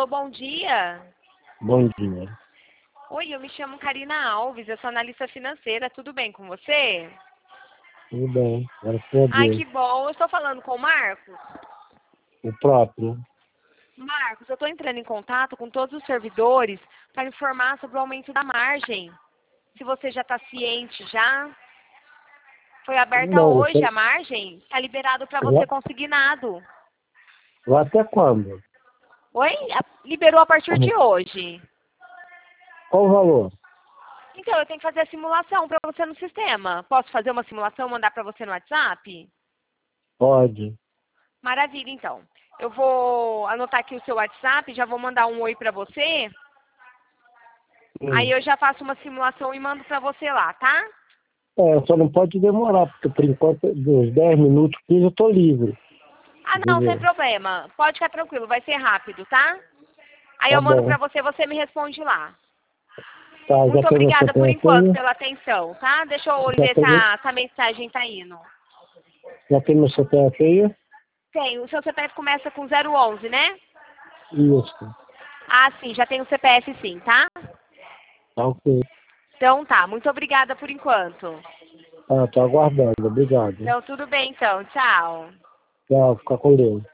Alô, bom dia. Bom dia. Oi, eu me chamo Karina Alves, eu sou analista financeira. Tudo bem com você? Tudo bem, graças a Ai, Deus. que bom. Eu estou falando com o Marcos. O próprio. Marcos, eu estou entrando em contato com todos os servidores para informar sobre o aumento da margem. Se você já está ciente já. Foi aberta Não, hoje a margem, está liberado para você vai consignado. até quando? Oi? Liberou a partir de hoje. Qual o valor? Então, eu tenho que fazer a simulação para você no sistema. Posso fazer uma simulação e mandar para você no WhatsApp? Pode. Maravilha, então. Eu vou anotar aqui o seu WhatsApp, já vou mandar um oi para você. Aí eu já faço uma simulação e mando para você lá, tá? Só não pode demorar, porque por enquanto, uns 10 minutos, 15, eu tô livre. Ah, não, sem Entendeu? problema. Pode ficar tranquilo, vai ser rápido, tá? Aí Tá eu mando bom. para você, você me responde lá. Tá, já Muito tem meu obrigada por CPF enquanto aí? pela atenção, tá? Deixa eu Já ver se tem, essa mensagem tá indo. já tem meu CPF aí? Tem, o seu CPF começa com 011, né? Isso. Ah, sim, já tem o CPF sim, tá? Tá ok. Então tá, muito obrigada por enquanto. Tô aguardando. Obrigado. Então tudo bem então, tchau. Tchau, fica com Deus.